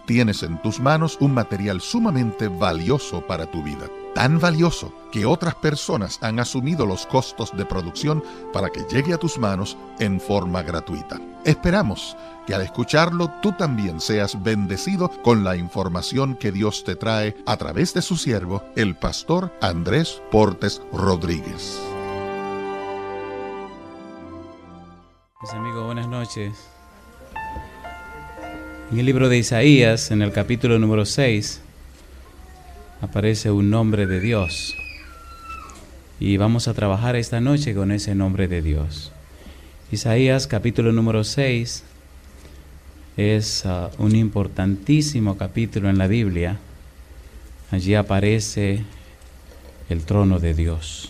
tienes en tus manos un material sumamente valioso para tu vida. Tan valioso que otras personas han asumido los costos de producción para que llegue a tus manos en forma gratuita. Esperamos que al escucharlo tú también seas bendecido con la información que Dios te trae a través de su siervo, el pastor Andrés Portes Rodríguez. Mis amigos, buenas noches. En el libro de Isaías, en el capítulo número 6, aparece un nombre de Dios. Y vamos a trabajar esta noche con ese nombre de Dios. Isaías, capítulo número 6, es un importantísimo capítulo en la Biblia. Allí aparece el trono de Dios.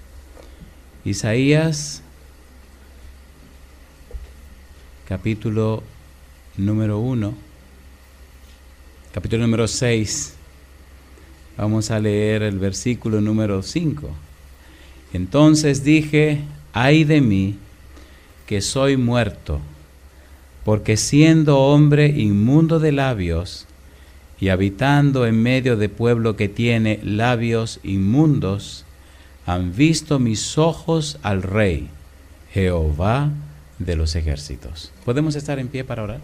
Isaías, capítulo número 1, capítulo número 6. Vamos a leer el versículo número 5. Entonces dije, ay de mí, que soy muerto, porque siendo hombre inmundo de labios, y habitando en medio de pueblo que tiene labios inmundos, han visto mis ojos al Rey, Jehová de los ejércitos. ¿Podemos estar en pie para orar?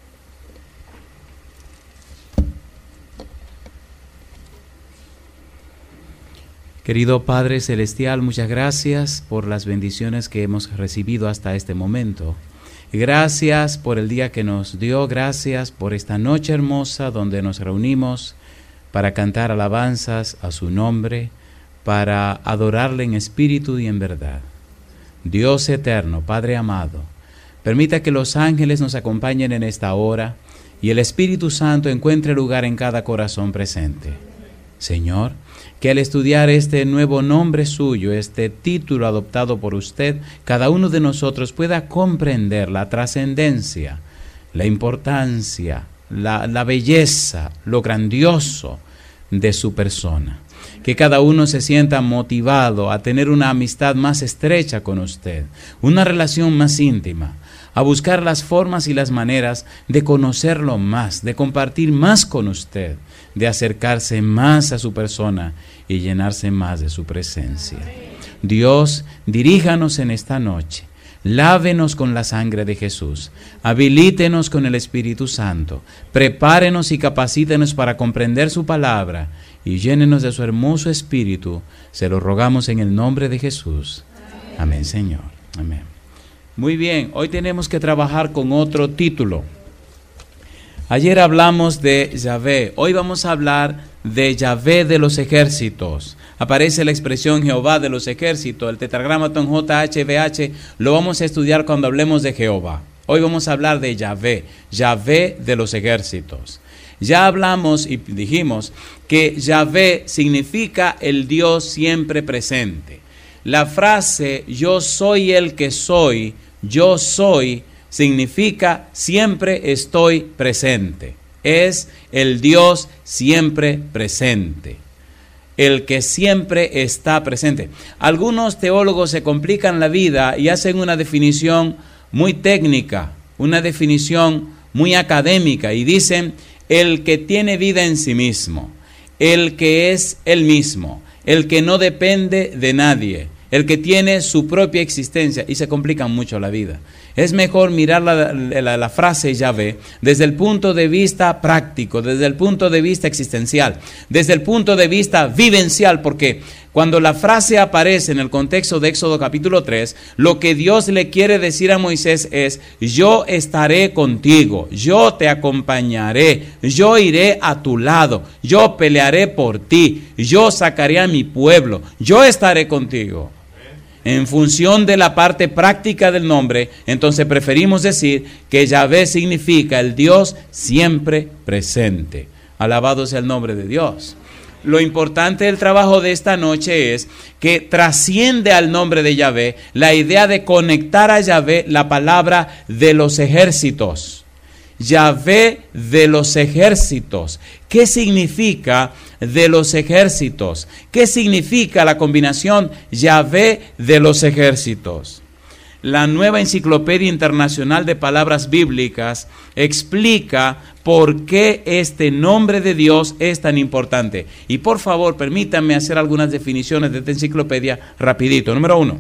Querido Padre Celestial, muchas gracias por las bendiciones que hemos recibido hasta este momento. Gracias por el día que nos dio, gracias por esta noche hermosa donde nos reunimos para cantar alabanzas a su nombre, para adorarle en espíritu y en verdad. Dios eterno, Padre amado, permita que los ángeles nos acompañen en esta hora y el Espíritu Santo encuentre lugar en cada corazón presente. Señor, que al estudiar este nuevo nombre suyo, este título adoptado por usted, cada uno de nosotros pueda comprender la trascendencia, la importancia, la belleza, lo grandioso de su persona. Que cada uno se sienta motivado a tener una amistad más estrecha con usted, una relación más íntima, a buscar las formas y las maneras de conocerlo más, de compartir más con usted, de acercarse más a su persona y llenarse más de su presencia. Dios, diríjanos en esta noche, lávenos con la sangre de Jesús, habilítenos con el Espíritu Santo, prepárenos y capacítenos para comprender su palabra y llénenos de su hermoso Espíritu. Se lo rogamos en el nombre de Jesús. Amén, Señor. Amén. Muy bien, hoy tenemos que trabajar con otro título. Ayer hablamos de Yahvé, hoy vamos a hablar de Yahvé de los ejércitos. Aparece la expresión Jehová de los ejércitos, el tetragramatón JHVH, lo vamos a estudiar cuando hablemos de Jehová. Hoy vamos a hablar de Yahvé, Yahvé de los ejércitos. Ya hablamos y dijimos que Yahvé significa el Dios siempre presente. La frase yo soy el que soy, yo soy, significa siempre estoy presente. Es el Dios siempre presente, el que siempre está presente. Algunos teólogos se complican la vida y hacen una definición muy técnica, una definición muy académica y dicen el que tiene vida en sí mismo, el que es él mismo, el que no depende de nadie, el que tiene su propia existencia, y se complican mucho la vida. Es mejor mirar la frase Yahvé desde el punto de vista práctico, desde el punto de vista existencial, desde el punto de vista vivencial, porque cuando la frase aparece en el contexto de Éxodo capítulo 3, lo que Dios le quiere decir a Moisés es: yo estaré contigo, yo te acompañaré, yo iré a tu lado, yo pelearé por ti, yo sacaré a mi pueblo, yo estaré contigo. En función de la parte práctica del nombre, entonces preferimos decir que Yahvé significa el Dios siempre presente. Alabado sea el nombre de Dios. Lo importante del trabajo de esta noche es que trasciende al nombre de Yahvé la idea de conectar a Yahvé la palabra de los ejércitos. Yahvé de los ejércitos. ¿Qué significa de los ejércitos? ¿Qué significa la combinación Yahvé de los ejércitos? la Nueva Enciclopedia Internacional de Palabras Bíblicas explica por qué este nombre de Dios es tan importante. Y por favor, permítanme hacer algunas definiciones de esta enciclopedia rapidito. Número 1.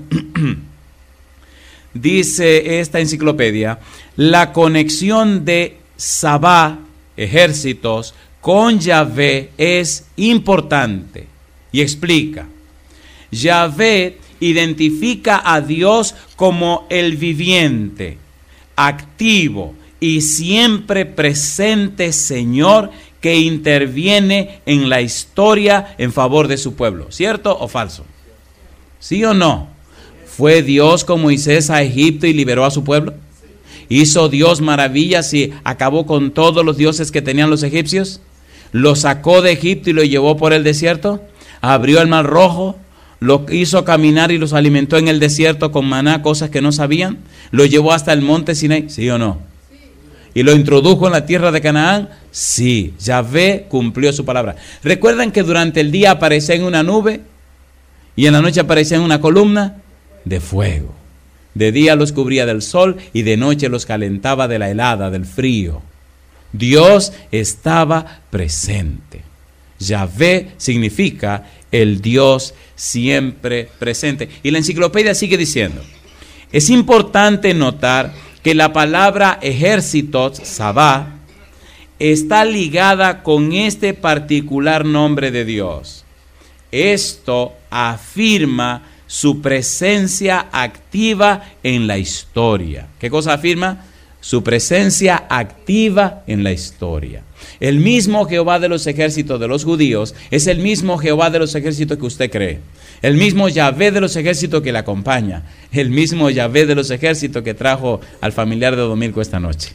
Dice esta enciclopedia: la conexión de Sabá, ejércitos, con Yahvé es importante. Y explica: Yahvé identifica a Dios como el viviente, activo y siempre presente Señor que interviene en la historia en favor de su pueblo. ¿Cierto o falso? ¿Sí o no? ¿Fue Dios con Moisés a Egipto y liberó a su pueblo? ¿Hizo Dios maravillas y acabó con todos los dioses que tenían los egipcios? ¿Lo sacó de Egipto y lo llevó por el desierto? ¿Abrió el mar rojo? ¿Lo hizo caminar y los alimentó en el desierto con maná, cosas que no sabían? ¿Lo llevó hasta el monte Sinaí? ¿Sí o no? ¿Y lo introdujo en la tierra de Canaán? Sí. Yahvé cumplió su palabra. ¿Recuerdan que durante el día aparecía en una nube y en la noche aparecía en una columna de fuego? De día los cubría del sol y de noche los calentaba de la helada, del frío. Dios estaba presente. Yahvé significa el Dios siempre presente. Y la enciclopedia sigue diciendo: es importante notar que la palabra ejércitos, Sabá, está ligada con este particular nombre de Dios. Esto afirma su presencia activa en la historia. ¿Qué cosa afirma? Su presencia activa en la historia. El mismo Jehová de los ejércitos de los judíos es el mismo Jehová de los ejércitos que usted cree. El mismo Yahvé de los ejércitos que le acompaña. El mismo Yahvé de los ejércitos que trajo al familiar de Domingo esta noche.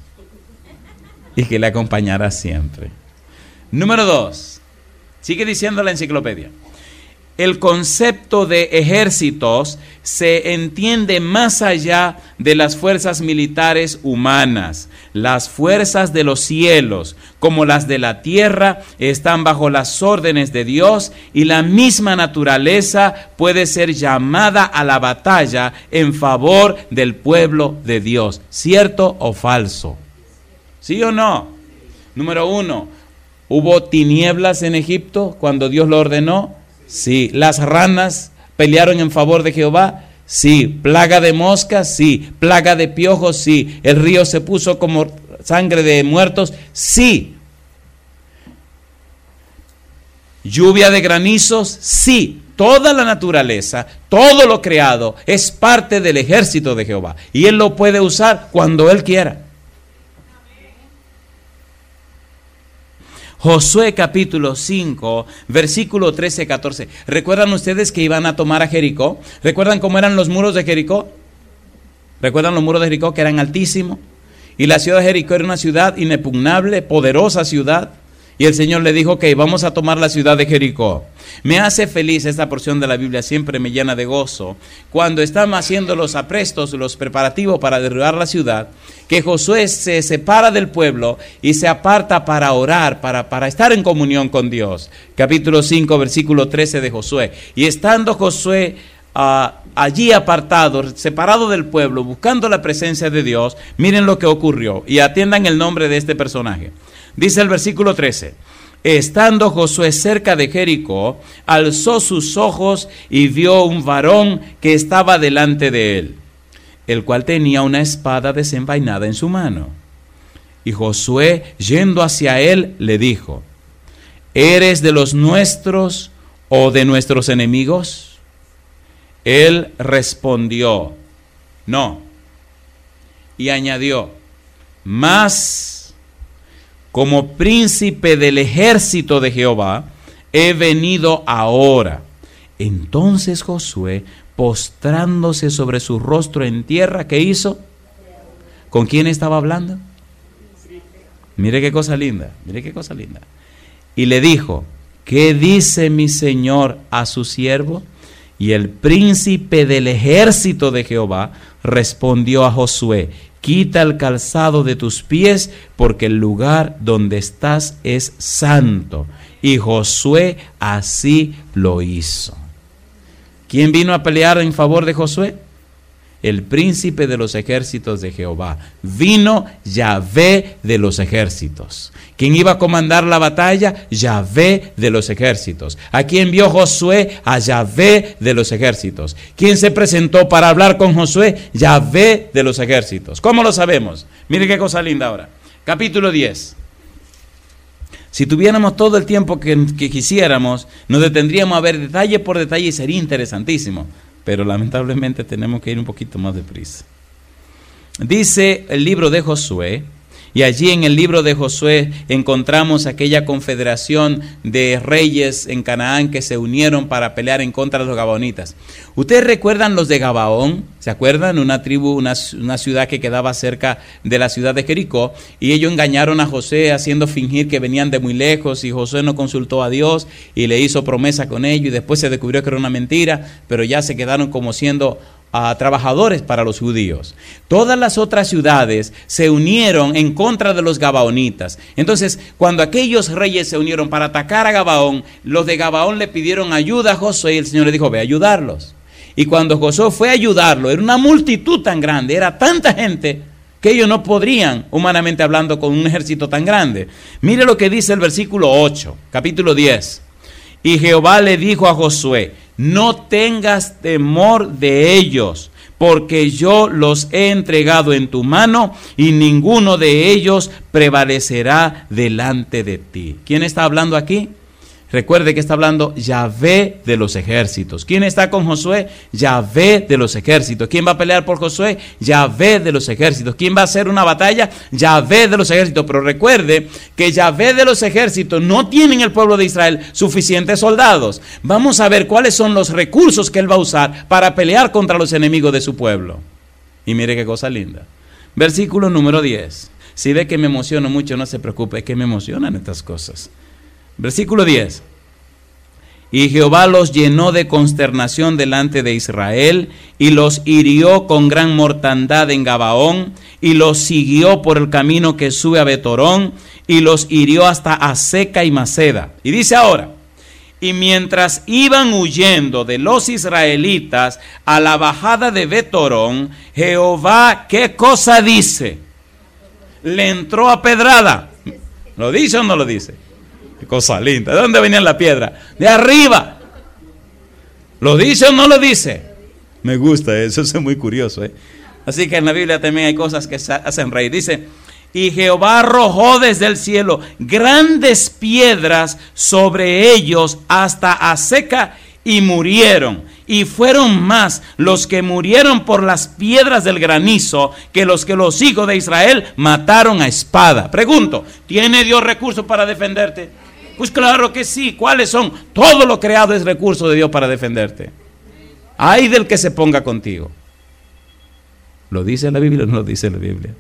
Y que le acompañará siempre. Número 2. Sigue diciendo la enciclopedia: el concepto de ejércitos se entiende más allá de las fuerzas militares humanas. Las fuerzas de los cielos, como las de la tierra, están bajo las órdenes de Dios y la misma naturaleza puede ser llamada a la batalla en favor del pueblo de Dios. ¿Cierto o falso? ¿Sí o no? Número 1. ¿Hubo tinieblas en Egipto cuando Dios lo ordenó? Sí. ¿Las ranas pelearon en favor de Jehová? Sí. ¿Plaga de moscas? Sí. ¿Plaga de piojos? Sí. ¿El río se puso como sangre de muertos? Sí. ¿Lluvia de granizos? Sí. Toda la naturaleza, todo lo creado es parte del ejército de Jehová. Y Él lo puede usar cuando Él quiera. Josué capítulo 5, versículo 13-14. ¿Recuerdan ustedes que iban a tomar a Jericó? ¿Recuerdan cómo eran los muros de Jericó? ¿Recuerdan los muros de Jericó que eran altísimos? Y la ciudad de Jericó era una ciudad inexpugnable, poderosa ciudad. Y el Señor le dijo que vamos a tomar la ciudad de Jericó. Me hace feliz esta porción de la Biblia, siempre me llena de gozo. Cuando están haciendo los aprestos, los preparativos para derribar la ciudad, que Josué se separa del pueblo y se aparta para orar, para estar en comunión con Dios. Capítulo 5, versículo 13 de Josué. Y estando Josué allí apartado, separado del pueblo, buscando la presencia de Dios, miren lo que ocurrió. Y atiendan el nombre de este personaje. Dice el versículo 13: estando Josué cerca de Jericó, alzó sus ojos y vio un varón que estaba delante de él, el cual tenía una espada desenvainada en su mano. Y Josué, yendo hacia él, le dijo: ¿eres de los nuestros o de nuestros enemigos? Él respondió: no. Y añadió: mas como príncipe del ejército de Jehová, he venido ahora. Entonces Josué, postrándose sobre su rostro en tierra, ¿qué hizo? ¿Con quién estaba hablando? Mire qué cosa linda, mire qué cosa linda. Y le dijo: ¿qué dice mi señor a su siervo? Y el príncipe del ejército de Jehová respondió a Josué: quita el calzado de tus pies, porque el lugar donde estás es santo. Y Josué así lo hizo. ¿Quién vino a pelear en favor de Josué? el príncipe de los ejércitos de Jehová. Vino Yahvé de los ejércitos. ¿Quién iba a comandar la batalla? Yahvé de los ejércitos. ¿A quién envió Josué? A Yahvé de los ejércitos. ¿Quién se presentó para hablar con Josué? Yahvé de los ejércitos. ¿Cómo lo sabemos? Mire qué cosa linda ahora. Capítulo 10. Si tuviéramos todo el tiempo que quisiéramos, nos detendríamos a ver detalle por detalle y sería interesantísimo. Pero lamentablemente tenemos que ir un poquito más deprisa. Dice el libro de Josué, y allí en el libro de Josué encontramos aquella confederación de reyes en Canaán que se unieron para pelear en contra de los gabaonitas. ¿Ustedes recuerdan los de Gabaón? ¿Se acuerdan? Una tribu, una ciudad que quedaba cerca de la ciudad de Jericó, y ellos engañaron a Josué haciendo fingir que venían de muy lejos, y Josué no consultó a Dios y le hizo promesa con ellos, y después se descubrió que era una mentira, pero ya se quedaron como siendo trabajadores para los judíos. Todas las otras ciudades se unieron en contra de los gabaonitas. Entonces, cuando aquellos reyes se unieron para atacar a Gabaón, los de Gabaón le pidieron ayuda a Josué y el Señor le dijo: ve a ayudarlos. Y cuando Josué fue a ayudarlo, era una multitud tan grande, era tanta gente que ellos no podrían, humanamente hablando, con un ejército tan grande. Mire lo que dice el versículo 8, capítulo 10. Y Jehová le dijo a Josué: no tengas temor de ellos, porque yo los he entregado en tu mano, y ninguno de ellos prevalecerá delante de ti. ¿Quién está hablando aquí? Recuerde que está hablando Yahvé de los ejércitos. ¿Quién está con Josué? Yahvé de los ejércitos. ¿Quién va a pelear por Josué? Yahvé de los ejércitos. ¿Quién va a hacer una batalla? Yahvé de los ejércitos. Pero recuerde que Yahvé de los ejércitos no tiene en el pueblo de Israel suficientes soldados. Vamos a ver cuáles son los recursos que él va a usar para pelear contra los enemigos de su pueblo. Y mire qué cosa linda. Versículo número 10. Si ve que me emociono mucho, no se preocupe, es que me emocionan estas cosas. Versículo 10. Y Jehová los llenó de consternación delante de Israel, y los hirió con gran mortandad en Gabaón, y los siguió por el camino que sube a Betorón, y los hirió hasta Aseca y Maceda. Y dice ahora: y mientras iban huyendo de los israelitas a la bajada de Betorón, Jehová, ¿qué cosa dice? Le entró a pedrada. ¿Lo dice o no lo dice? Qué cosa linda. ¿De dónde venía la piedra? De arriba. ¿Lo dice o no lo dice? Me gusta eso es muy curioso. Así que en la Biblia también hay cosas que hacen reír. Dice: y Jehová arrojó desde el cielo grandes piedras sobre ellos hasta Aseca, y murieron. Y fueron más los que murieron por las piedras del granizo que los hijos de Israel mataron a espada. Pregunto: ¿tiene Dios recursos para defenderte? Pues claro que sí. ¿Cuáles son? Todo lo creado es recurso de Dios para defenderte. Ay del que se ponga contigo. ¿Lo dice la Biblia o no lo dice la Biblia?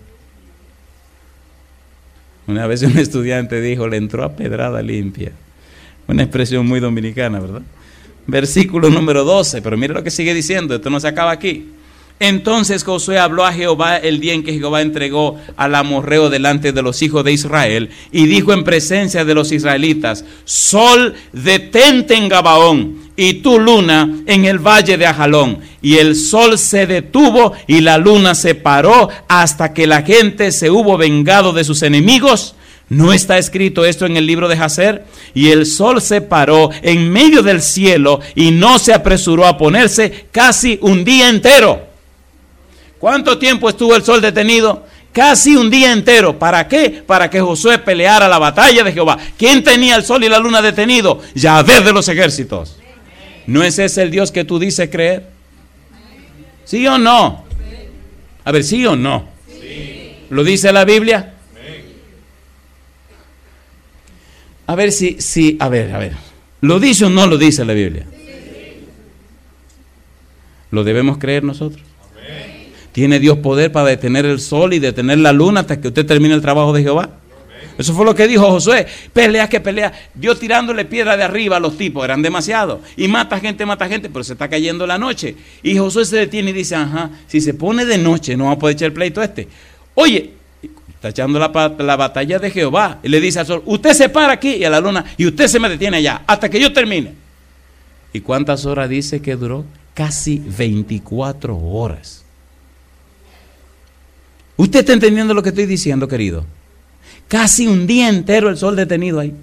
Una vez un estudiante dijo: le entró a pedrada limpia. Una expresión muy dominicana, ¿verdad? Versículo número 12, pero mire lo que sigue diciendo, esto no se acaba aquí. Entonces Josué habló a Jehová el día en que Jehová entregó al amorreo delante de los hijos de Israel, y dijo en presencia de los israelitas: sol, detente en Gabaón, y tu luna en el valle de Ajalón. Y el sol se detuvo y la luna se paró hasta que la gente se hubo vengado de sus enemigos. ¿No está escrito esto en el libro de Jacer? Y el sol se paró en medio del cielo y no se apresuró a ponerse casi un día entero. ¿Cuánto tiempo estuvo el sol detenido? Casi un día entero. ¿Para qué? Para que Josué peleara la batalla de Jehová. ¿Quién tenía el sol y la luna detenido? Yahvé de los ejércitos. ¿No es ese el Dios que tú dices creer? ¿Sí o no? A ver, ¿sí o no? Sí. ¿Lo dice la Biblia? A ver a ver. ¿Lo dice o no lo dice la Biblia? ¿Lo debemos creer nosotros? ¿Tiene Dios poder para detener el sol y detener la luna hasta que usted termine el trabajo de Jehová? Eso fue lo que dijo Josué. Pelea que pelea. Dios tirándole piedra de arriba a los tipos, eran demasiados. Y mata gente, pero se está cayendo la noche. Y Josué se detiene y dice: ajá, si se pone de noche no va a poder echar el pleito este. Oye, está echando la batalla de Jehová. Y le dice al sol: usted se para aquí, y a la luna, y usted se me detiene allá hasta que yo termine. ¿Y cuántas horas dice que duró? Casi 24 horas. ¿Usted está entendiendo lo que estoy diciendo, querido? Casi un día entero el sol detenido ahí.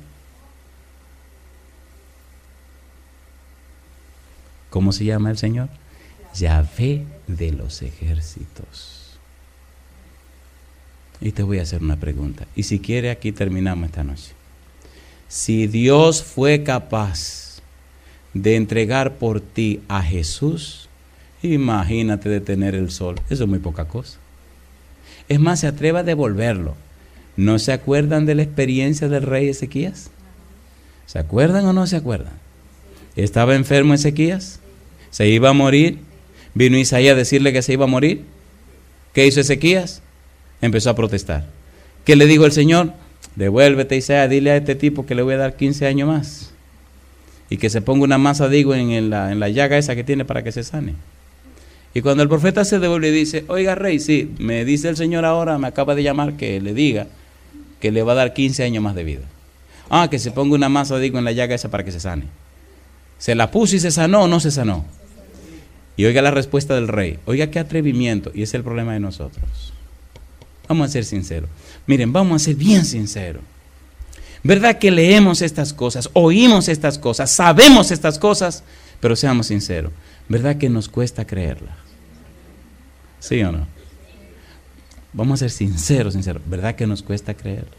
¿Cómo se llama el Señor? Yahvé de los ejércitos. Y te voy a hacer una pregunta. Y si quiere, aquí terminamos esta noche. Si Dios fue capaz de entregar por ti a Jesús, imagínate detener el sol. Eso es muy poca cosa. Es más, se atreve a devolverlo. ¿No se acuerdan de la experiencia del rey Ezequías? ¿Se acuerdan o no se acuerdan? ¿Estaba enfermo Ezequías? ¿Se iba a morir? ¿Vino Isaías a decirle que se iba a morir? ¿Qué hizo Ezequías? Empezó a protestar. ¿Qué le dijo el Señor? Devuélvete, Isaías, dile a este tipo que le voy a dar 15 años más. Y que se ponga una masa de higo en la llaga esa que tiene para que se sane. Y cuando el profeta se devuelve y dice, oiga rey, sí, me dice el Señor ahora, me acaba de llamar que le diga que le va a dar 15 años más de vida. Ah, que se ponga una masa de higo en la llaga esa para que se sane. ¿Se la puso y se sanó o no se sanó? Y oiga la respuesta del rey. Oiga qué atrevimiento. Y ese es el problema de nosotros. Vamos a ser sinceros. Miren, vamos a ser bien sinceros. ¿Verdad que leemos estas cosas, oímos estas cosas, sabemos estas cosas? Pero seamos sinceros. ¿Verdad que nos cuesta creerlas? ¿Sí o no? Vamos a ser sinceros. ¿Verdad que nos cuesta creerlas?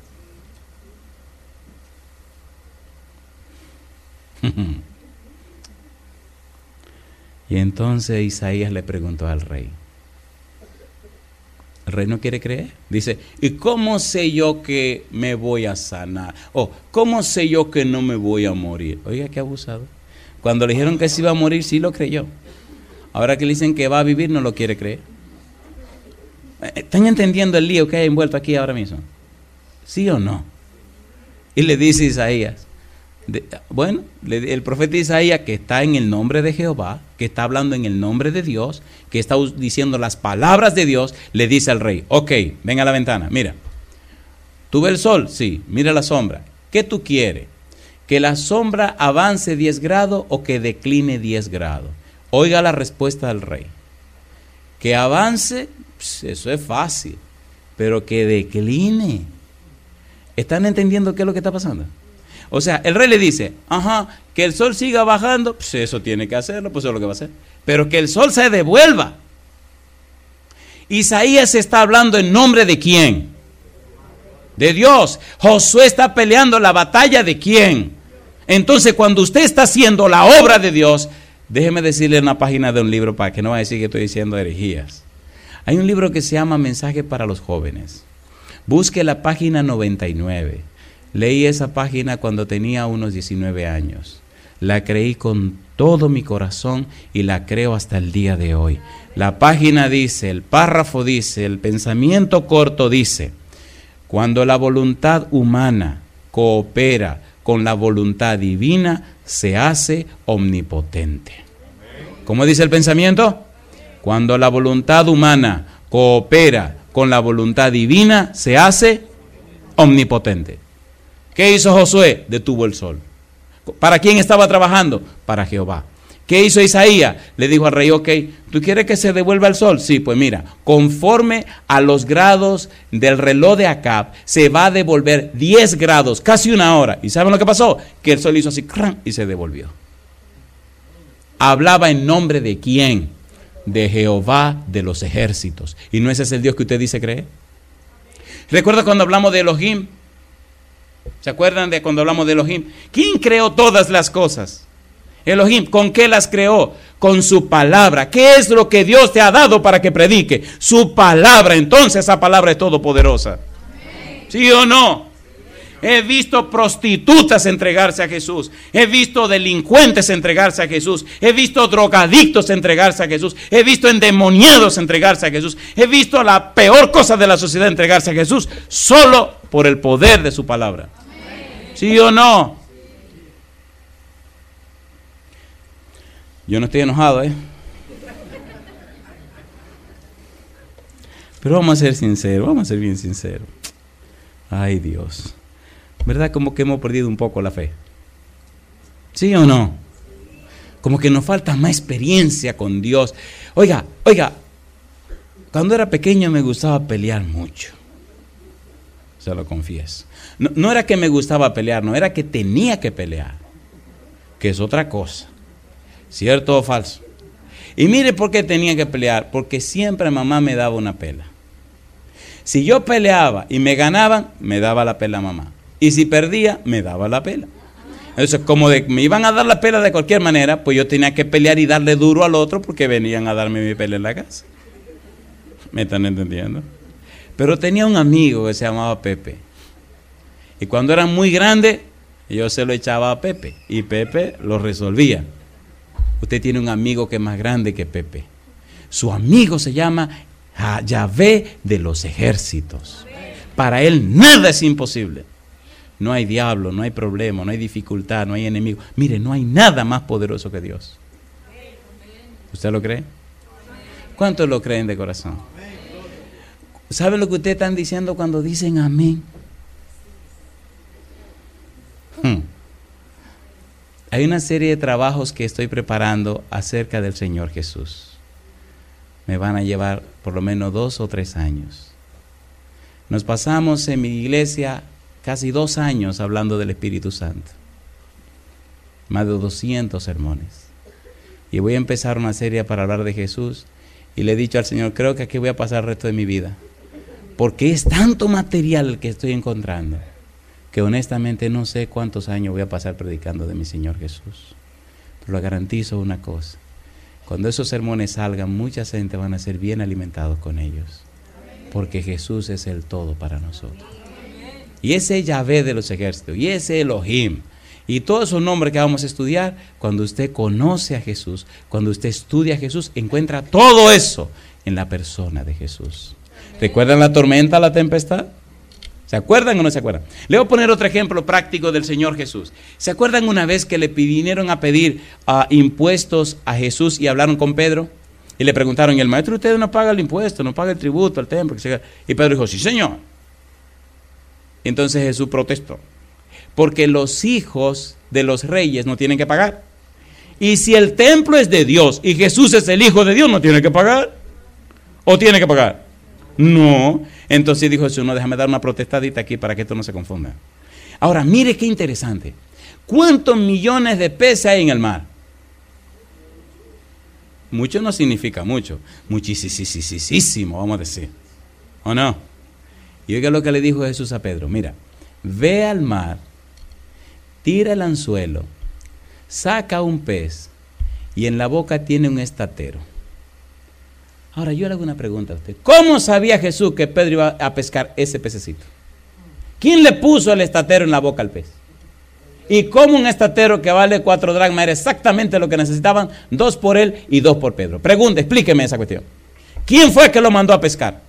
Y entonces Isaías le preguntó al rey. El rey no quiere creer. Dice, ¿y cómo sé yo que me voy a sanar? O, ¿cómo sé yo que no me voy a morir? Oiga, qué abusado. Cuando le dijeron que se iba a morir, sí lo creyó. Ahora que le dicen que va a vivir, no lo quiere creer. ¿Están entendiendo el lío que hay envuelto aquí ahora mismo? ¿Sí o no? Y le dice Isaías, el profeta Isaías, que está en el nombre de Jehová, que está hablando en el nombre de Dios, que está diciendo las palabras de Dios, le dice al rey, ok, ven a la ventana, mira, ¿tú ves el sol? Sí, mira la sombra. ¿Qué tú quieres? ¿Que la sombra avance 10 grados o que decline 10 grados? Oiga la respuesta del rey. Que avance, pues eso es fácil, pero que decline. ¿Están entendiendo qué es lo que está pasando? O sea, el rey le dice, que el sol siga bajando, pues eso tiene que hacerlo, pues eso es lo que va a hacer. Pero que el sol se devuelva. Isaías está hablando en nombre de ¿quién? De Dios. Josué está peleando la batalla de ¿quién? Entonces, cuando usted está haciendo la obra de Dios, déjeme decirle una página de un libro para que no vaya a decir que estoy diciendo herejías. Hay un libro que se llama Mensaje para los Jóvenes. Busque la página 99. Leí esa página cuando tenía unos 19 años. La creí con todo mi corazón y la creo hasta el día de hoy. La página dice, el párrafo dice, el pensamiento corto dice, cuando la voluntad humana coopera con la voluntad divina, se hace omnipotente. ¿Cómo dice el pensamiento? Cuando la voluntad humana coopera con la voluntad divina, se hace omnipotente. ¿Qué hizo Josué? Detuvo el sol. ¿Para quién estaba trabajando? Para Jehová. ¿Qué hizo Isaías? Le dijo al rey, ok, ¿tú quieres que se devuelva el sol? Sí, pues mira, conforme a los grados del reloj de Acab, se va a devolver 10 grados, casi una hora. ¿Y saben lo que pasó? Que el sol hizo así, y se devolvió. Hablaba en nombre de ¿quién? De Jehová de los ejércitos. ¿Y no ese es el Dios que usted dice creer? ¿Recuerda cuando hablamos de Elohim? ¿Se acuerdan de cuando hablamos de Elohim? ¿Quién creó todas las cosas? Elohim. ¿Con qué las creó? Con su palabra. ¿Qué es lo que Dios te ha dado para que predique? Su palabra. Entonces esa palabra es todopoderosa. ¿Sí o no? He visto prostitutas entregarse a Jesús. He visto delincuentes entregarse a Jesús. He visto drogadictos entregarse a Jesús. He visto endemoniados entregarse a Jesús. He visto la peor cosa de la sociedad entregarse a Jesús solo por el poder de su palabra. ¿Sí o no? Yo no estoy enojado, pero vamos a ser sinceros, vamos a ser bien sinceros. Ay, Dios. ¿Verdad? Como que hemos perdido un poco la fe. ¿Sí o no? Como que nos falta más experiencia con Dios. Oiga, Cuando era pequeño me gustaba pelear mucho. Se lo confieso. No era que me gustaba pelear, no, era que tenía que pelear. Que es otra cosa. ¿Cierto o falso? Y mire por qué tenía que pelear. Porque siempre mamá me daba una pela. Si yo peleaba y me ganaban, me daba la pela mamá. Y si perdía, me daba la pela. Entonces, como me iban a dar la pela de cualquier manera, pues yo tenía que pelear y darle duro al otro porque venían a darme mi pela en la casa. ¿Me están entendiendo? Pero tenía un amigo que se llamaba Pepe. Y cuando era muy grande, yo se lo echaba a Pepe. Y Pepe lo resolvía. Usted tiene un amigo que es más grande que Pepe. Su amigo se llama Yahvé de los ejércitos. Para él nada es imposible. No hay diablo, no hay problema, no hay dificultad, no hay enemigo. Mire, no hay nada más poderoso que Dios. ¿Usted lo cree? ¿Cuántos lo creen de corazón? ¿Sabe lo que ustedes están diciendo cuando dicen amén? Hay una serie de trabajos que estoy preparando acerca del Señor Jesús. Me van a llevar por lo menos 2 o 3 años. Nos pasamos en mi iglesia casi 2 años hablando del Espíritu Santo. Más de 200 sermones. Y voy a empezar una serie para hablar de Jesús. Y le he dicho al Señor, creo que aquí voy a pasar el resto de mi vida. Porque es tanto material el que estoy encontrando, que honestamente no sé cuántos años voy a pasar predicando de mi Señor Jesús. Pero le garantizo una cosa. Cuando esos sermones salgan, mucha gente van a ser bien alimentados con ellos. Porque Jesús es el todo para nosotros. Y ese Yahvé de los ejércitos, y ese Elohim, y todos esos nombres que vamos a estudiar, cuando usted conoce a Jesús, cuando usted estudia a Jesús, encuentra todo eso en la persona de Jesús. ¿Recuerdan la tormenta, la tempestad? ¿Se acuerdan o no se acuerdan? Le voy a poner otro ejemplo práctico del Señor Jesús. ¿Se acuerdan una vez que le vinieron a pedir impuestos a Jesús y hablaron con Pedro? Y le preguntaron, ¿y el maestro usted no paga el impuesto, no paga el tributo al templo? Y Pedro dijo, sí, Señor. Entonces Jesús protestó. Porque los hijos de los reyes no tienen que pagar. Y si el templo es de Dios y Jesús es el Hijo de Dios, ¿no tiene que pagar? ¿O tiene que pagar? No. Entonces dijo Jesús, no, déjame dar una protestadita aquí para que esto no se confunda. Ahora, mire qué interesante. ¿Cuántos millones de peces hay en el mar? Mucho no significa mucho. Muchísimo, vamos a decir. ¿O no? Y oiga lo que le dijo Jesús a Pedro. Mira, ve al mar, tira el anzuelo, saca un pez y en la boca tiene un estatero. Ahora yo le hago una pregunta a usted. ¿Cómo sabía Jesús que Pedro iba a pescar ese pececito? ¿Quién le puso el estatero en la boca al pez? ¿Y cómo un estatero que vale 4 dracmas era exactamente lo que necesitaban? 2 por él y 2 por Pedro. Pregunta, explíqueme esa cuestión. ¿Quién fue que lo mandó a pescar?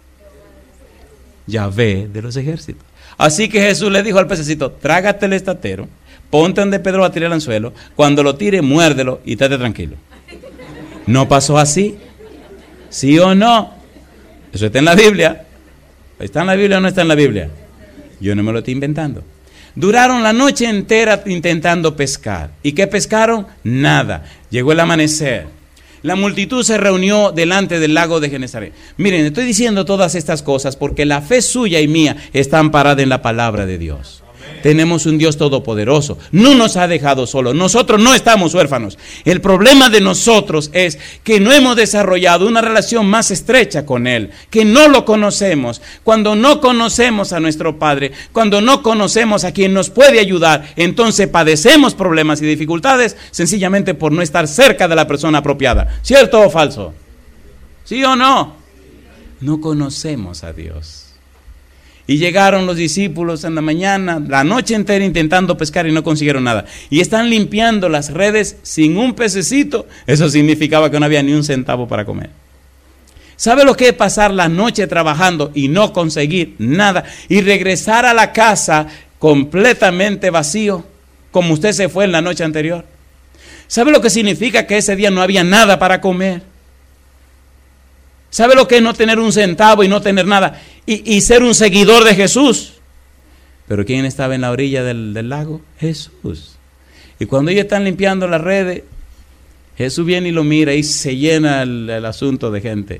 Yahvé de los ejércitos. Así que Jesús le dijo al pececito, trágate el estatero, ponte donde Pedro va a tirar el anzuelo, cuando lo tire, muérdelo y estate tranquilo. ¿No pasó así? ¿Sí o no? Eso está en la Biblia. ¿Está en la Biblia o no está en la Biblia? Yo no me lo estoy inventando. Duraron la noche entera intentando pescar. ¿Y qué pescaron? Nada. Llegó el amanecer. La multitud se reunió delante del lago de Genesaret. Miren, estoy diciendo todas estas cosas porque la fe suya y mía está amparada en la palabra de Dios. Tenemos un Dios todopoderoso. No nos ha dejado solos. Nosotros no estamos huérfanos. El problema de nosotros es que no hemos desarrollado una relación más estrecha con Él, que no lo conocemos. Cuando no conocemos a nuestro Padre, cuando no conocemos a quien nos puede ayudar, entonces padecemos problemas y dificultades sencillamente por no estar cerca de la persona apropiada. ¿Cierto o falso? ¿Sí o no? No conocemos a Dios. Y llegaron los discípulos en la mañana, la noche entera intentando pescar y no consiguieron nada. Y están limpiando las redes sin un pececito. Eso significaba que no había ni un centavo para comer. ¿Sabe lo que es pasar la noche trabajando y no conseguir nada? Y regresar a la casa completamente vacío, como usted se fue en la noche anterior. ¿Sabe lo que significa que ese día no había nada para comer? ¿Sabe lo que es no tener un centavo y no tener nada? Y ser un seguidor de Jesús. Pero ¿quién estaba en la orilla del lago? Jesús. Y cuando ellos están limpiando las redes, Jesús viene y lo mira y se llena el asunto de gente.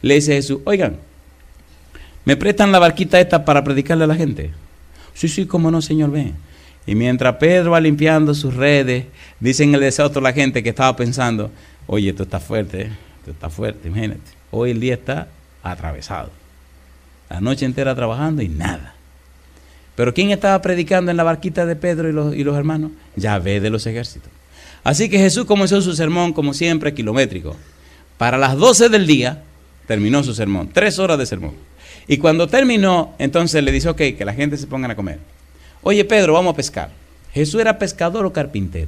le dice a Jesús, oigan, ¿me prestan la barquita esta para predicarle a la gente? Sí, cómo no, Señor, ven. Y mientras Pedro va limpiando sus redes, dicen el deseo a la gente que estaba pensando, oye, esto está fuerte, imagínate. Hoy el día está atravesado. La noche entera trabajando y nada. Pero ¿quién estaba predicando en la barquita de Pedro y los hermanos? Yahvé de los ejércitos. Así que Jesús comenzó su sermón, como siempre, kilométrico. Para las 12 del día terminó su sermón, 3 horas de sermón. Y cuando terminó, entonces le dice, ok, que la gente se pongan a comer. Oye, Pedro, vamos a pescar. ¿Jesús era pescador o carpintero?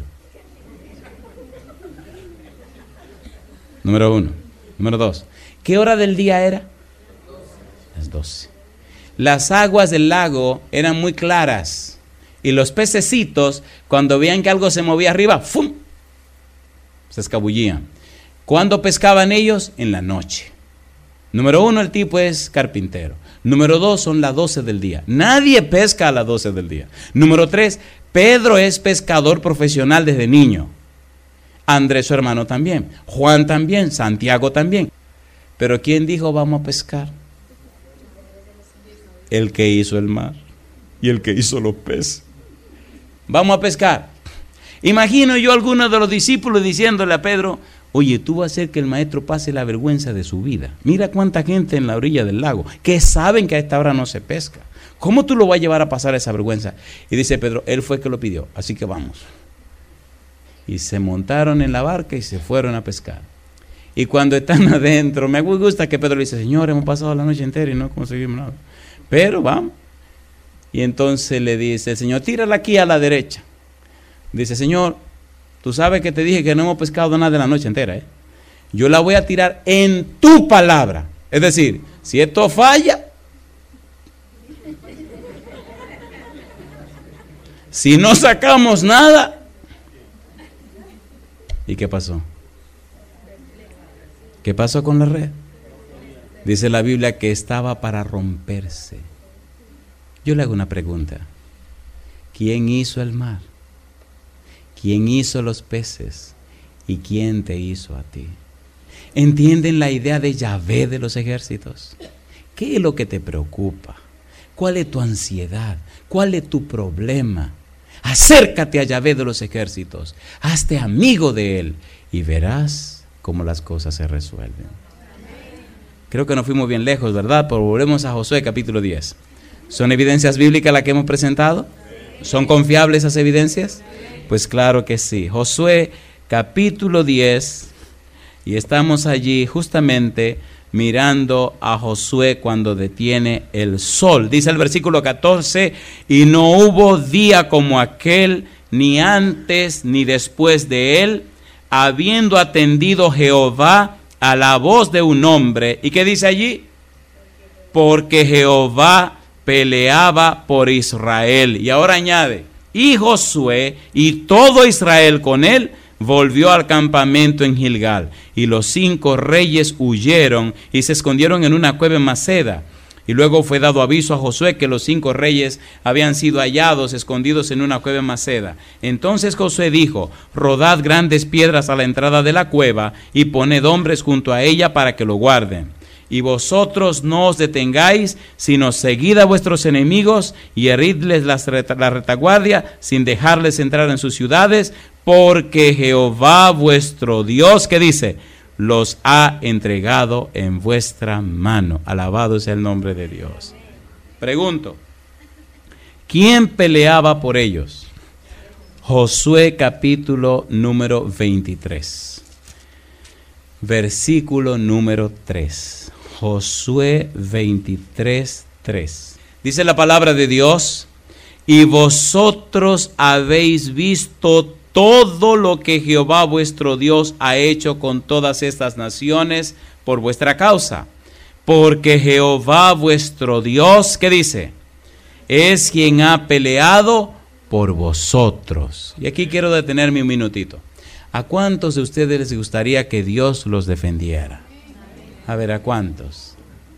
Número 1. Número 2. ¿Qué hora del día era? Las 12. Las aguas del lago eran muy claras. Y los pececitos, cuando veían que algo se movía arriba, ¡fum!, se escabullían. ¿Cuándo pescaban ellos? En la noche. Número 1, el tipo es carpintero. Número 2, son las 12 del día. Nadie pesca a las 12 del día. Número 3, Pedro es pescador profesional desde niño. Andrés, su hermano, también. Juan también. Santiago también. Pero ¿quién dijo vamos a pescar? El que hizo el mar y el que hizo los peces. Vamos a pescar. Imagino yo a algunos de los discípulos diciéndole a Pedro, oye, tú vas a hacer que el maestro pase la vergüenza de su vida. Mira cuánta gente en la orilla del lago que saben que a esta hora no se pesca. ¿Cómo tú lo vas a llevar a pasar esa vergüenza? Y dice Pedro, él fue el que lo pidió, así que vamos. Y se montaron en la barca y se fueron a pescar. Y cuando están adentro, me gusta que Pedro le dice, Señor, hemos pasado la noche entera y no conseguimos nada. Pero vamos. Y entonces le dice el Señor, tírala aquí a la derecha. Dice, Señor, tú sabes que te dije que no hemos pescado nada de la noche entera, ¿eh? Yo la voy a tirar en tu palabra. Es decir, si esto falla, si no sacamos nada. ¿Y qué pasó? ¿Qué pasó con la red? Dice la Biblia que estaba para romperse. Yo le hago una pregunta. ¿Quién hizo el mar? ¿Quién hizo los peces? ¿Y quién te hizo a ti? ¿Entienden la idea de Yahvé de los ejércitos? ¿Qué es lo que te preocupa? ¿Cuál es tu ansiedad? ¿Cuál es tu problema? Acércate a Yahvé de los ejércitos. Hazte amigo de él y verás cómo las cosas se resuelven. Creo que nos fuimos bien lejos, ¿verdad? Pero volvemos a Josué capítulo 10. ¿Son evidencias bíblicas las que hemos presentado? ¿Son confiables esas evidencias? Pues claro que sí. Josué capítulo 10, y estamos allí justamente mirando a Josué cuando detiene el sol. Dice el versículo 14, y no hubo día como aquel, ni antes ni después de él, habiendo atendido Jehová a la voz de un hombre. ¿Y qué dice allí? Porque Jehová peleaba por Israel. Y ahora añade, y Josué y todo Israel con él volvió al campamento en Gilgal. Y los 5 reyes huyeron y se escondieron en una cueva en Maceda. Y luego fue dado aviso a Josué que los 5 reyes habían sido hallados escondidos en una cueva en Maceda. Entonces Josué dijo, rodad grandes piedras a la entrada de la cueva y poned hombres junto a ella para que lo guarden. Y vosotros no os detengáis, sino seguid a vuestros enemigos y heridles la retaguardia sin dejarles entrar en sus ciudades, porque Jehová vuestro Dios, ¿qué dice? Los ha entregado en vuestra mano. Alabado sea el nombre de Dios. Pregunto, ¿quién peleaba por ellos? Josué capítulo número 23, versículo número 3. Josué 23, 3. Dice la palabra de Dios, y vosotros habéis visto todo lo que Jehová vuestro Dios ha hecho con todas estas naciones por vuestra causa. Porque Jehová vuestro Dios, ¿qué dice? Es quien ha peleado por vosotros. Y aquí quiero detenerme un minutito. ¿A cuántos de ustedes les gustaría que Dios los defendiera? A ver, ¿a cuántos?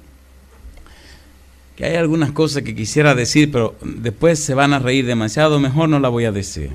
Que hay algunas cosas que quisiera decir, pero después se van a reír demasiado, mejor no la voy a decir.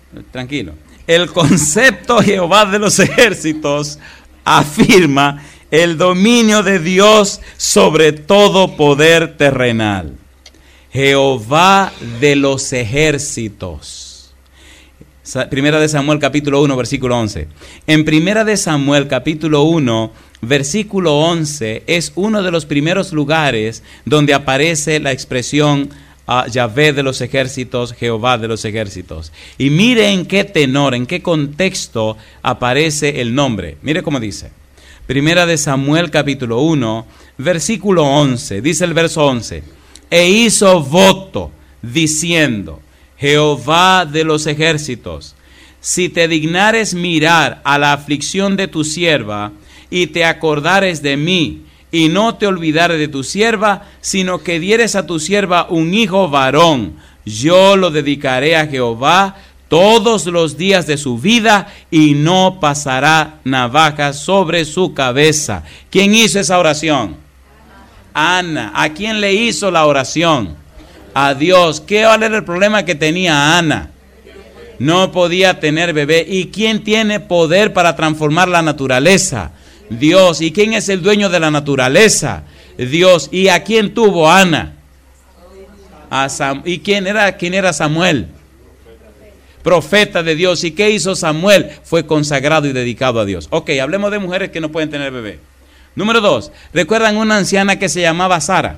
Tranquilo. El concepto Jehová de los ejércitos afirma el dominio de Dios sobre todo poder terrenal. Jehová de los ejércitos. Primera de Samuel capítulo 1 versículo 11. En Primera de Samuel capítulo 1 versículo 11 es uno de los primeros lugares donde aparece la expresión Yahvé de los ejércitos, Jehová de los ejércitos. Y mire en qué tenor, en qué contexto aparece el nombre. Mire cómo dice. Primera de Samuel capítulo 1 versículo 11. Dice el verso 11. E hizo voto diciendo: Jehová de los ejércitos, si te dignares mirar a la aflicción de tu sierva y te acordares de mí, y no te olvidares de tu sierva, sino que dieres a tu sierva un hijo varón, yo lo dedicaré a Jehová todos los días de su vida, y no pasará navaja sobre su cabeza. ¿Quién hizo esa oración? Ana. ¿A quién le hizo la oración? A Dios. ¿Qué era el problema que tenía Ana? No podía tener bebé. ¿Y quién tiene poder para transformar la naturaleza? Dios. ¿Y quién es el dueño de la naturaleza? Dios. ¿Y a quién tuvo Ana? ¿Y quién era Samuel? Profeta de Dios. ¿Y qué hizo Samuel? Fue consagrado y dedicado a Dios. Ok, hablemos de mujeres que no pueden tener bebé. Número 2. ¿Recuerdan una anciana que se llamaba Sara?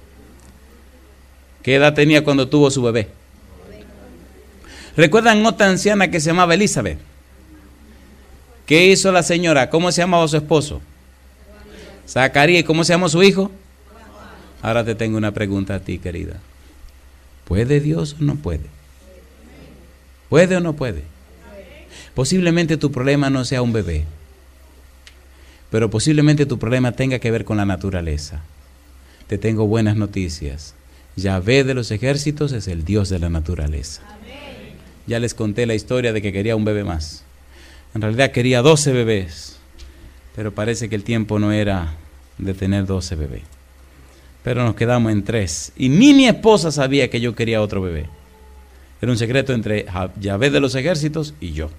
¿Qué edad tenía cuando tuvo su bebé? ¿Recuerdan otra anciana que se llamaba Elizabeth? ¿Qué hizo la señora? ¿Cómo se llamaba su esposo? Zacarías. ¿Y cómo se llamó su hijo? Ahora te tengo una pregunta a ti, querida. ¿Puede Dios o no puede? ¿Puede o no puede? Posiblemente tu problema no sea un bebé, pero posiblemente tu problema tenga que ver con la naturaleza. Te tengo buenas noticias. Yahvé de los ejércitos es el Dios de la naturaleza. Ya les conté la historia de que quería un bebé más. En realidad quería 12 bebés, pero parece que el tiempo no era de tener 12 bebés. Pero nos quedamos en 3. Y ni mi esposa sabía que yo quería otro bebé. Era un secreto entre Yahvé de los ejércitos y yo.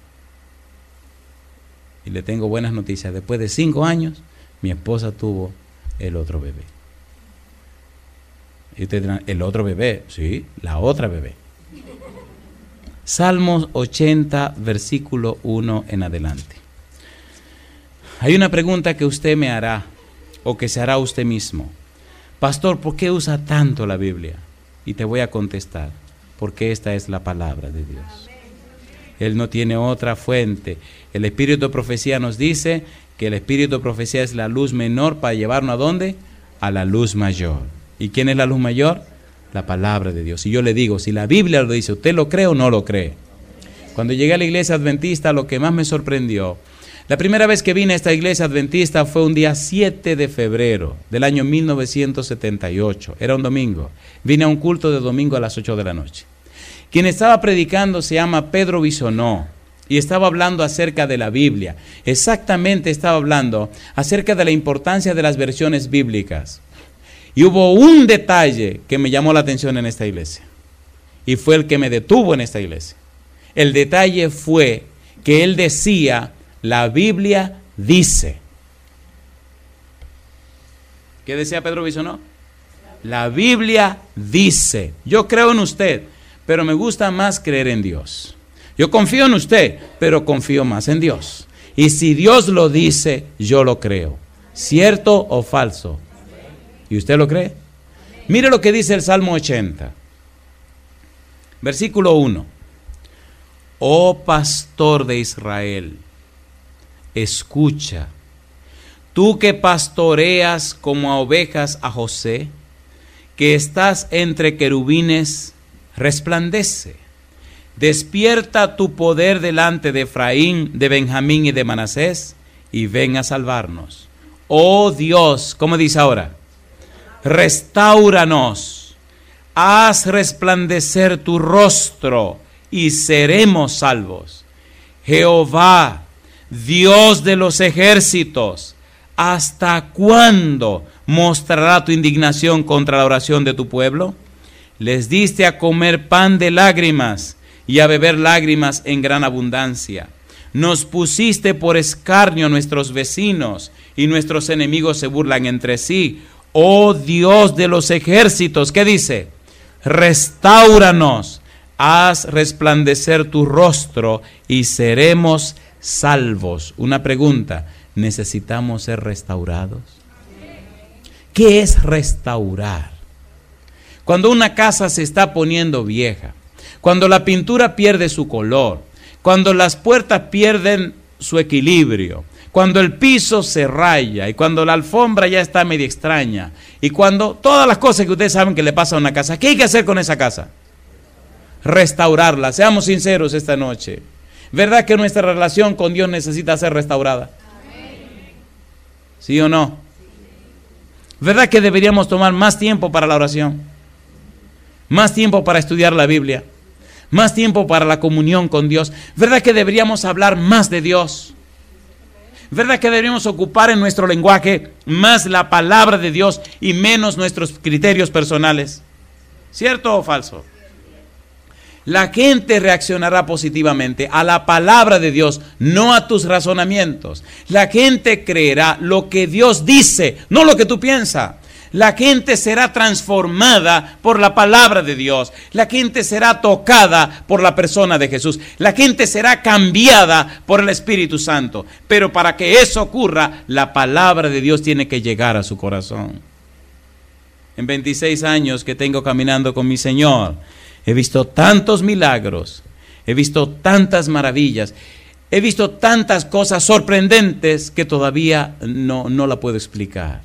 Y le tengo buenas noticias. Después de 5 años, mi esposa tuvo el otro bebé. Y ustedes dirán, ¿el otro bebé? Sí, la otra bebé. Salmos 80, versículo 1 en adelante. Hay una pregunta que usted me hará, o que se hará usted mismo. Pastor, ¿por qué usa tanto la Biblia? Y te voy a contestar, porque esta es la palabra de Dios. Él no tiene otra fuente. El espíritu de profecía nos dice que el espíritu de profecía es la luz menor para llevarnos ¿a dónde? A la luz mayor. ¿Y quién es la luz mayor? La palabra de Dios. Y yo le digo, si la Biblia lo dice, ¿usted lo cree o no lo cree? Cuando llegué a la iglesia adventista, lo que más me sorprendió, la primera vez que vine a esta iglesia adventista fue un día 7 de febrero del año 1978. Era un domingo. Vine a un culto de domingo a las 8 de la noche. Quien estaba predicando se llama Pedro Bisonó y estaba hablando acerca de la Biblia. Exactamente estaba hablando acerca de la importancia de las versiones bíblicas. Y hubo un detalle que me llamó la atención en esta iglesia. Y fue el que me detuvo en esta iglesia. El detalle fue que él decía, la Biblia dice. ¿Qué decía Pedro Bisonó? La Biblia dice. Yo creo en usted, pero me gusta más creer en Dios. Yo confío en usted, pero confío más en Dios. Y si Dios lo dice, yo lo creo. ¿Cierto o falso? ¿Y usted lo cree? Mire lo que dice el Salmo 80. Versículo 1. Oh pastor de Israel, escucha. Tú que pastoreas como a ovejas a José, que estás entre querubines, resplandece. Despierta tu poder delante de Efraín, de Benjamín y de Manasés, y ven a salvarnos. Oh Dios, ¿cómo dice ahora? Restáuranos, haz resplandecer tu rostro y seremos salvos. Jehová, Dios de los ejércitos, ¿hasta cuándo mostrará tu indignación contra la oración de tu pueblo? Les diste a comer pan de lágrimas y a beber lágrimas en gran abundancia. Nos pusiste por escarnio a nuestros vecinos y nuestros enemigos se burlan entre sí. Oh Dios de los ejércitos, ¿qué dice? Restáuranos, haz resplandecer tu rostro y seremos salvos. Una pregunta, ¿necesitamos ser restaurados? ¿Qué es restaurar? Cuando una casa se está poniendo vieja, cuando la pintura pierde su color, cuando las puertas pierden su equilibrio, cuando el piso se raya y cuando la alfombra ya está medio extraña y cuando todas las cosas que ustedes saben que le pasa a una casa, ¿qué hay que hacer con esa casa? Restaurarla. Seamos sinceros esta noche. ¿Verdad que nuestra relación con Dios necesita ser restaurada? ¿Sí o no? ¿Verdad que deberíamos tomar más tiempo para la oración? Más tiempo para estudiar la Biblia. Más tiempo para la comunión con Dios. ¿Verdad que deberíamos hablar más de Dios? ¿Verdad que deberíamos ocupar en nuestro lenguaje más la palabra de Dios y menos nuestros criterios personales? ¿Cierto o falso? La gente reaccionará positivamente a la palabra de Dios, no a tus razonamientos. La gente creerá lo que Dios dice, no lo que tú piensas. La gente será transformada por la palabra de Dios. La gente será tocada por la persona de Jesús. La gente será cambiada por el Espíritu Santo. Pero para que eso ocurra, la palabra de Dios tiene que llegar a su corazón. En 26 años que tengo caminando con mi Señor, he visto tantos milagros, he visto tantas maravillas, he visto tantas cosas sorprendentes que todavía no la puedo explicar.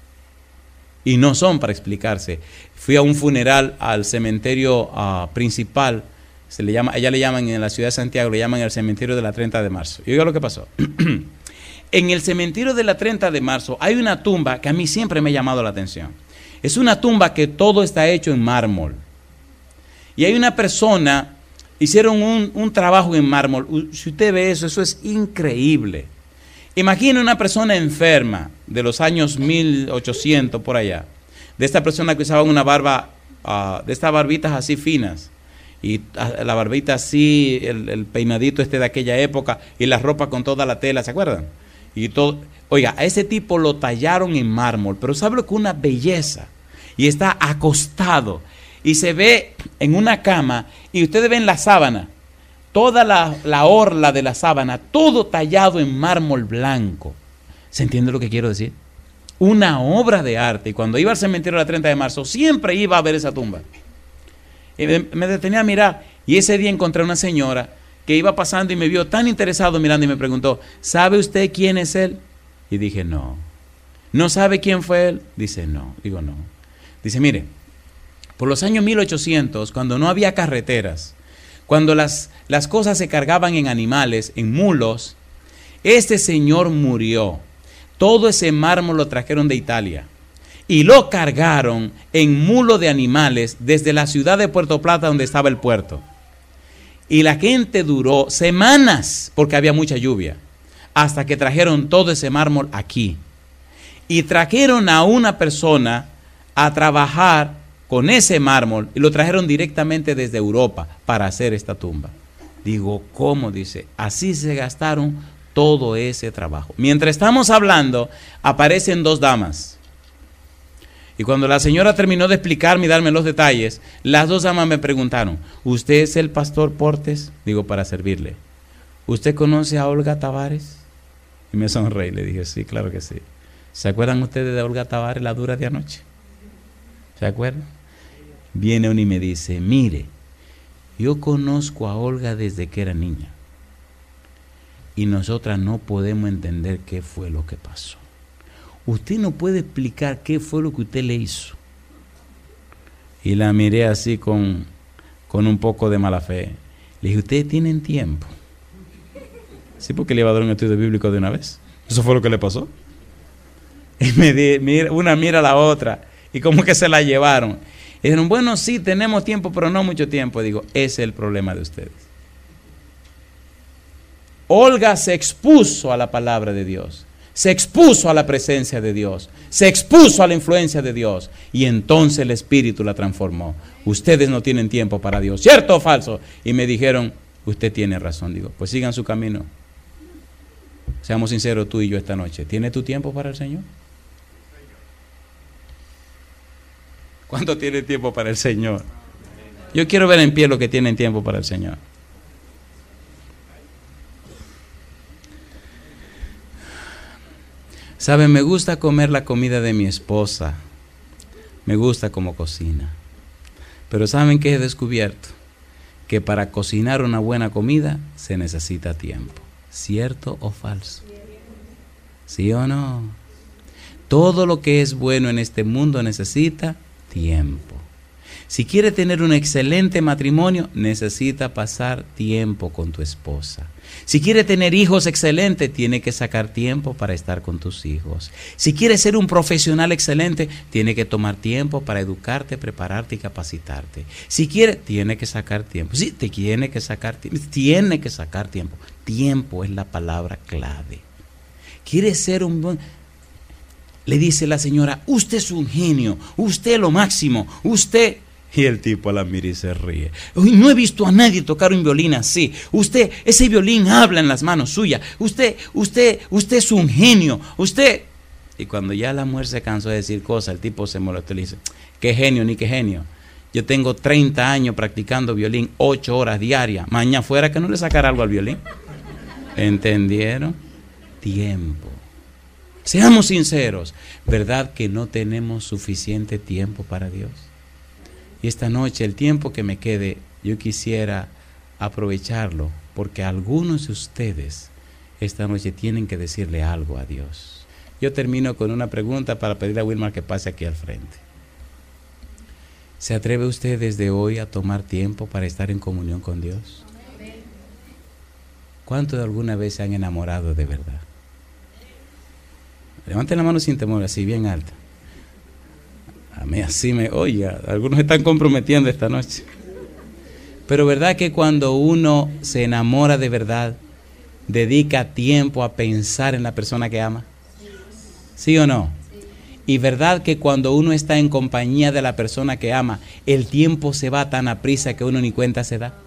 Y no son para explicarse. Fui a un funeral al cementerio principal, allá le llaman en la ciudad de Santiago, le llaman el cementerio de la 30 de marzo. Y oiga lo que pasó. En el cementerio de la 30 de marzo hay una tumba que a mí siempre me ha llamado la atención. Es una tumba que todo está hecho en mármol. Y hay una persona, hicieron un trabajo en mármol. Si usted ve eso, eso es increíble. Imagina una persona enferma de los años 1800 por allá, de esta persona que usaba una barba, de estas barbitas así finas, y la barbita así, el peinadito de aquella época, y la ropa con toda la tela, ¿se acuerdan? Y todo, oiga, a ese tipo lo tallaron en mármol, pero sabe lo que una belleza, y está acostado, y se ve en una cama, y ustedes ven la sábana, toda la orla de la sábana, todo tallado en mármol blanco. ¿Se entiende lo que quiero decir? Una obra de arte. Y cuando iba al cementerio de la 30 de marzo, siempre iba a ver esa tumba. Y me detenía a mirar. Y ese día encontré a una señora que iba pasando y me vio tan interesado mirando y me preguntó, ¿sabe usted quién es él? Y dije, no. ¿No sabe quién fue él? Dice, no. Digo, no. Dice, mire, por los años 1800, cuando no había carreteras, cuando las cosas se cargaban en animales, en mulos, este señor murió. Todo ese mármol lo trajeron de Italia y lo cargaron en mulo de animales desde la ciudad de Puerto Plata, donde estaba el puerto. Y la gente duró semanas, porque había mucha lluvia, hasta que trajeron todo ese mármol aquí. Y trajeron a una persona a trabajar con ese mármol y lo trajeron directamente desde Europa para hacer esta tumba. Digo, ¿cómo? Dice, así se gastaron todo ese trabajo. Mientras estamos hablando, aparecen dos damas. Y cuando la señora terminó de explicarme y darme los detalles, las dos damas me preguntaron, ¿usted es el pastor Portes? Digo, para servirle. ¿Usted conoce a Olga Tavares? Y me sonreí, le dije, sí, claro que sí. ¿Se acuerdan ustedes de Olga Tavares, la dura de anoche? ¿Se acuerdan? Viene uno y me dice, mire, yo conozco a Olga desde que era niña y nosotras no podemos entender qué fue lo que pasó. Usted no puede explicar qué fue lo que usted le hizo. Y la miré así con un poco de mala fe. Le dije, ¿ustedes tienen tiempo? Sí, porque le iba a dar un estudio bíblico de una vez. Eso fue lo que le pasó. Y una mira a la otra y como que se la llevaron. Y dijeron, bueno, sí, tenemos tiempo, pero no mucho tiempo. Digo, ese es el problema de ustedes. Olga se expuso a la palabra de Dios, se expuso a la presencia de Dios, se expuso a la influencia de Dios, y entonces el Espíritu la transformó. Ustedes no tienen tiempo para Dios, ¿cierto o falso? Y me dijeron, usted tiene razón. Digo, pues sigan su camino, Seamos sinceros tú y yo esta noche. ¿Tienes tu tiempo para el Señor? ¿Cuánto tiene tiempo para el Señor? Yo quiero ver en pie los que tienen tiempo para el Señor. Saben, me gusta comer la comida de mi esposa. Me gusta cómo cocina. Pero ¿saben qué he descubierto? Que para cocinar una buena comida se necesita tiempo. ¿Cierto o falso? ¿Sí o no? Todo lo que es bueno en este mundo necesita tiempo. Si quiere tener un excelente matrimonio, necesita pasar tiempo con tu esposa. Si quiere tener hijos excelentes, tiene que sacar tiempo para estar con tus hijos. Si quiere ser un profesional excelente, tiene que tomar tiempo para educarte, prepararte y capacitarte. Si quiere, tiene que sacar tiempo. Sí, tiene que sacar tiempo. Tiempo es la palabra clave. Quiere ser un buen... Le dice la señora, usted es un genio, usted es lo máximo, usted... Y el tipo la mira y se ríe. Uy, no he visto a nadie tocar un violín así. Usted, ese violín habla en las manos suyas. Usted es un genio. Usted... Y cuando ya la mujer se cansó de decir cosas, el tipo se molestó y le dice, ¿qué genio ni qué genio? Yo tengo 30 años practicando violín, 8 horas diarias. Mañana fuera que no le sacara algo al violín. ¿Entendieron? Tiempo. Seamos sinceros. ¿Verdad que no tenemos suficiente tiempo para Dios? Y esta noche, el tiempo que me quede, yo quisiera aprovecharlo, porque algunos de ustedes esta noche tienen que decirle algo a Dios. Yo termino con una pregunta para pedirle a Wilmar que pase aquí al frente. ¿Se atreve usted desde hoy a tomar tiempo para estar en comunión con Dios? ¿Cuántos de alguna vez se han enamorado de verdad? Levanten la mano sin temor, así bien alta. A mí así oiga, algunos están comprometiendo esta noche. Pero verdad que cuando uno se enamora de verdad, dedica tiempo a pensar en la persona que ama. ¿Sí o no? Y verdad que cuando uno está en compañía de la persona que ama, el tiempo se va tan aprisa que uno ni cuenta se da.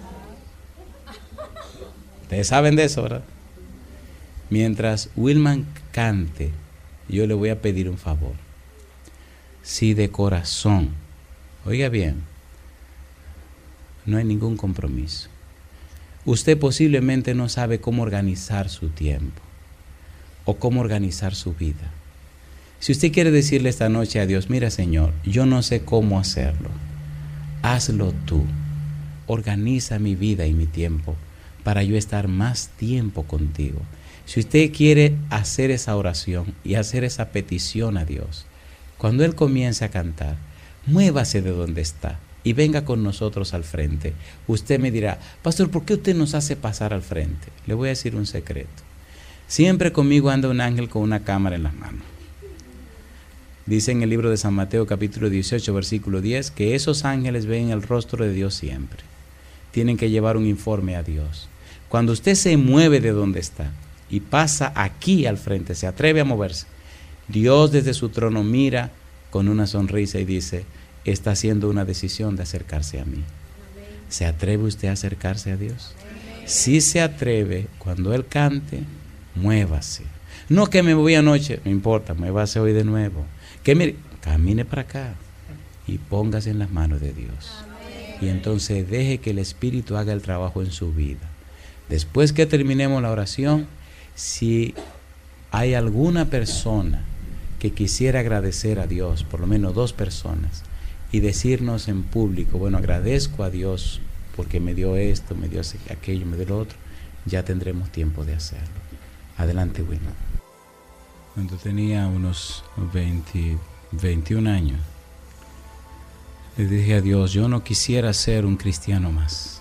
Ustedes saben de eso, ¿verdad? Mientras Wilman cante, yo le voy a pedir un favor. Si de corazón, oiga bien, no hay ningún compromiso. Usted posiblemente no sabe cómo organizar su tiempo o cómo organizar su vida. Si usted quiere decirle esta noche a Dios, mira Señor, yo no sé cómo hacerlo, hazlo tú. Organiza mi vida y mi tiempo para yo estar más tiempo contigo. Si usted quiere hacer esa oración y hacer esa petición a Dios, cuando Él comience a cantar, muévase de donde está y venga con nosotros al frente. Usted me dirá, pastor, ¿por qué usted nos hace pasar al frente? Le voy a decir un secreto. Siempre conmigo anda un ángel con una cámara en las manos. Dice en el libro de San Mateo capítulo 18 versículo 10 que esos ángeles ven el rostro de Dios siempre. Tienen que llevar un informe a Dios. Cuando usted se mueve de donde está y pasa aquí al frente, se atreve a moverse, Dios desde su trono mira con una sonrisa y dice, está haciendo una decisión de acercarse a mí. ¿Se atreve usted a acercarse a Dios? Si se atreve, cuando Él cante, muévase. No que me voy anoche, no importa, muévase hoy de nuevo. Que mire, camine para acá y póngase en las manos de Dios. Y entonces deje que el Espíritu haga el trabajo en su vida. Después que terminemos la oración, si hay alguna persona que quisiera agradecer a Dios, por lo menos 2 personas, y decirnos en público, bueno, agradezco a Dios porque me dio esto, me dio aquello, me dio lo otro, ya tendremos tiempo de hacerlo. Adelante, Wilma. Cuando tenía unos 21 años, le dije a Dios, yo no quisiera ser un cristiano más.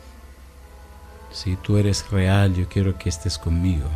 Si tú eres real, yo quiero que estés conmigo.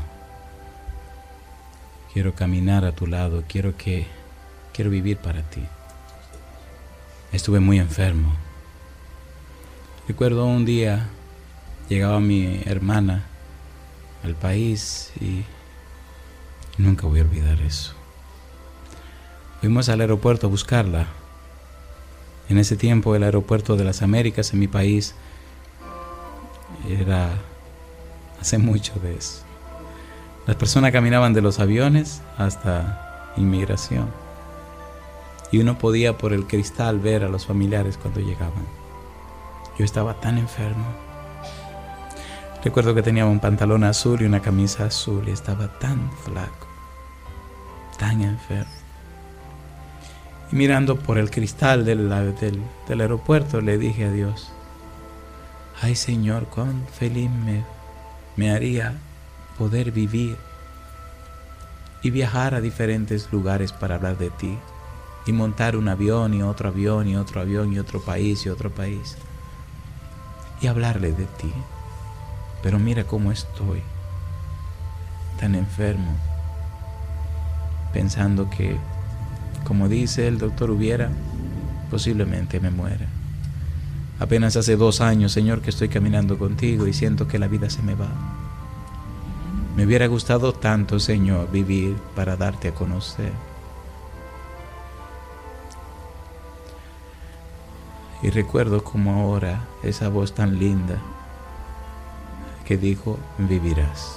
Quiero caminar a tu lado, quiero vivir para ti. Estuve muy enfermo. Recuerdo un día, llegaba mi hermana al país y nunca voy a olvidar eso. Fuimos al aeropuerto a buscarla. En ese tiempo el aeropuerto de las Américas en mi país era hace mucho de eso. Las personas caminaban de los aviones hasta inmigración. Y uno podía por el cristal ver a los familiares cuando llegaban. Yo estaba tan enfermo. Recuerdo que tenía un pantalón azul y una camisa azul y estaba tan flaco, tan enfermo. Y mirando por el cristal del aeropuerto le dije a Dios: ay Señor, cuán feliz me haría poder vivir y viajar a diferentes lugares para hablar de ti, y montar un avión y otro avión y otro avión y otro país y hablarle de ti. Pero mira cómo estoy, tan enfermo, pensando que, como dice el doctor Hubiera, posiblemente me muera. Apenas hace 2 años, Señor, que estoy caminando contigo y siento que la vida se me va. Me hubiera gustado tanto, Señor, vivir para darte a conocer. Y recuerdo como ahora esa voz tan linda que dijo: vivirás.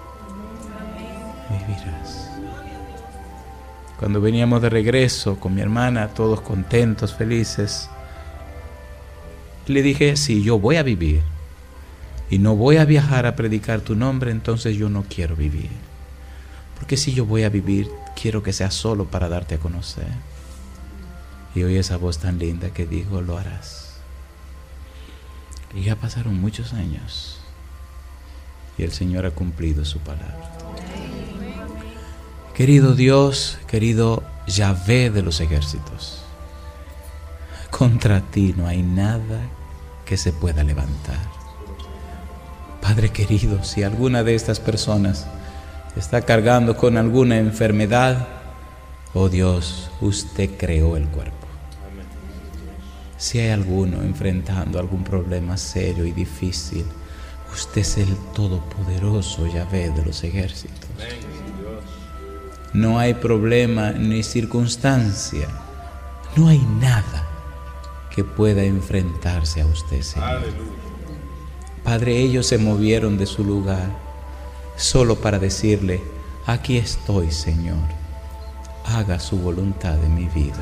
Vivirás. Cuando veníamos de regreso con mi hermana, todos contentos, felices, le dije: si yo voy a vivir y no voy a viajar a predicar tu nombre, entonces yo no quiero vivir. Porque si yo voy a vivir, quiero que sea solo para darte a conocer. Y oí esa voz tan linda que dijo: lo harás. Y ya pasaron muchos años y el Señor ha cumplido su palabra. Querido Dios, querido Yahvé de los ejércitos, contra ti no hay nada que se pueda levantar. Padre querido, si alguna de estas personas está cargando con alguna enfermedad, oh Dios, usted creó el cuerpo. Si hay alguno enfrentando algún problema serio y difícil, usted es el todopoderoso Yahvé de los ejércitos. No hay problema ni circunstancia, no hay nada que pueda enfrentarse a usted, Señor. Padre, ellos se movieron de su lugar solo para decirle: aquí estoy, Señor, haga su voluntad en mi vida.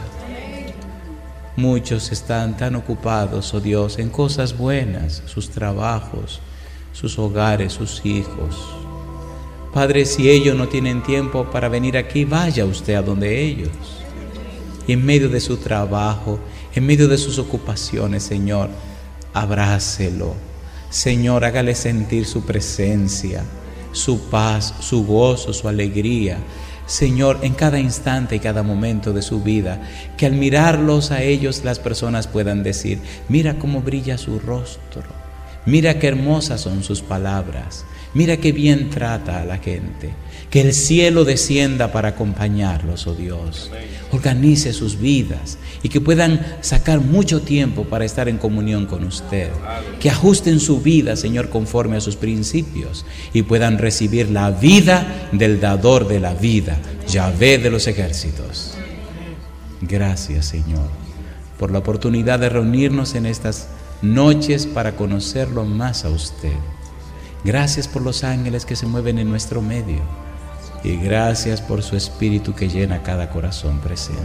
Muchos están tan ocupados, oh Dios, en cosas buenas, sus trabajos, sus hogares, sus hijos. Padre, si ellos no tienen tiempo para venir aquí, vaya usted a donde ellos. Y en medio de su trabajo, en medio de sus ocupaciones, Señor, abrácelo. Señor, hágale sentir su presencia, su paz, su gozo, su alegría. Señor, en cada instante y cada momento de su vida, que al mirarlos a ellos las personas puedan decir: mira cómo brilla su rostro, mira qué hermosas son sus palabras, mira qué bien trata a la gente. Que el cielo descienda para acompañarlos, oh Dios. Organice sus vidas y que puedan sacar mucho tiempo para estar en comunión con usted. Que ajusten su vida, Señor, conforme a sus principios y puedan recibir la vida del dador de la vida, Yahvé de los ejércitos. Gracias, Señor, por la oportunidad de reunirnos en estas noches para conocerlo más a usted. Gracias por los ángeles que se mueven en nuestro medio. Y gracias por su Espíritu que llena cada corazón presente.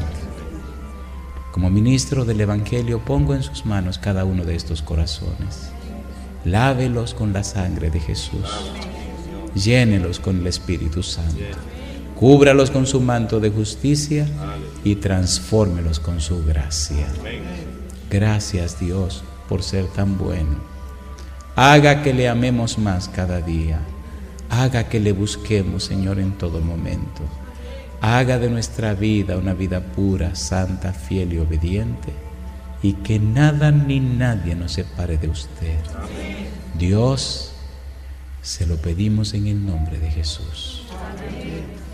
Como ministro del Evangelio, pongo en sus manos cada uno de estos corazones. Lávelos con la sangre de Jesús. Llénelos con el Espíritu Santo. Cúbralos con su manto de justicia y transfórmelos con su gracia. Gracias, Dios, por ser tan bueno. Haga que le amemos más cada día. Haga que le busquemos, Señor, en todo momento. Haga de nuestra vida una vida pura, santa, fiel y obediente, y que nada ni nadie nos separe de usted. Dios, se lo pedimos en el nombre de Jesús.